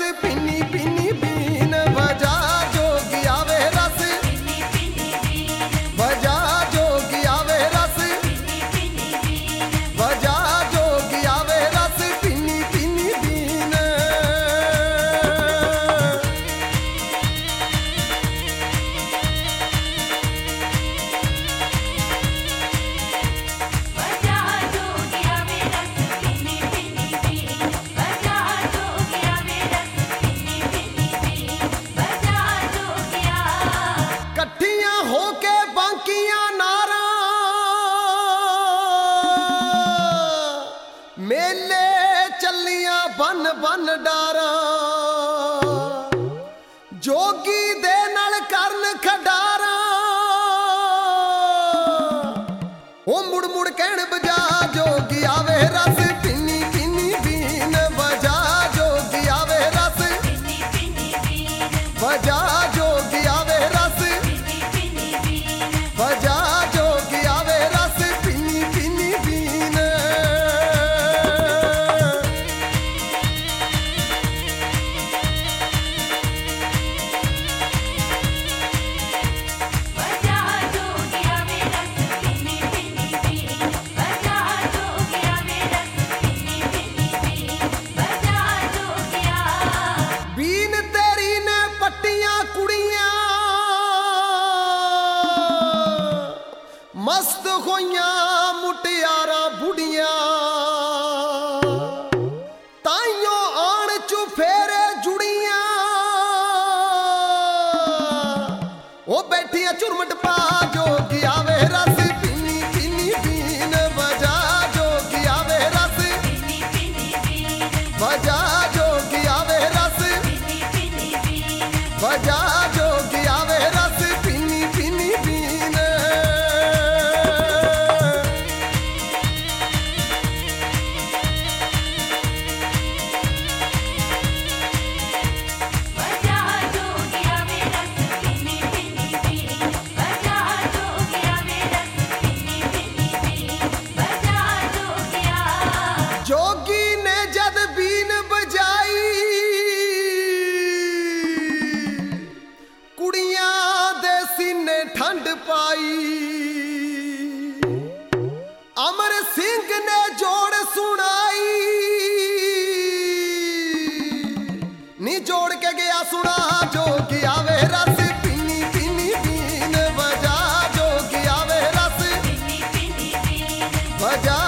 पीनी पीनी बीन बजा जोगी आवे रस बजा जोगी आवे रस बजा जोगी आवे रस पीनी पीनी बीन कट्ठियां होके बांकियां नारा मेले चलियां बन बन डारा जोगी दे नाल करन खडारा ओ मुड़ मुड़ कहण बजा जोगी आवे रस पीनी पीनी बीन बजा जोगी आवे रस बजा जोगी आवे रस बजा जोगी आवे रस पीनी पीनी बीन बीन तेरी ने पट्टियां कुड़ियां मस्त होइयां मुटियारा बुढ़ियां ताइयों आण चुफेरे जुड़ियां ओ बैठियां चुरमट पा जोगी आवे रस पीनी पीनी बीन बजा जोगी आवे रस बजा जोगी आवे रस बजा जोगी आवे रस पीनी पीनी बीन जोगी ने जद बीन बजाई कुड़ियां दे सीने ठंड पाई अमर सिंह ने जोड़ सुनाई नी जोड़ के गया सुना जोगी आवे रस पीनी पीनी बीन बजा जोगी आवे रस बजा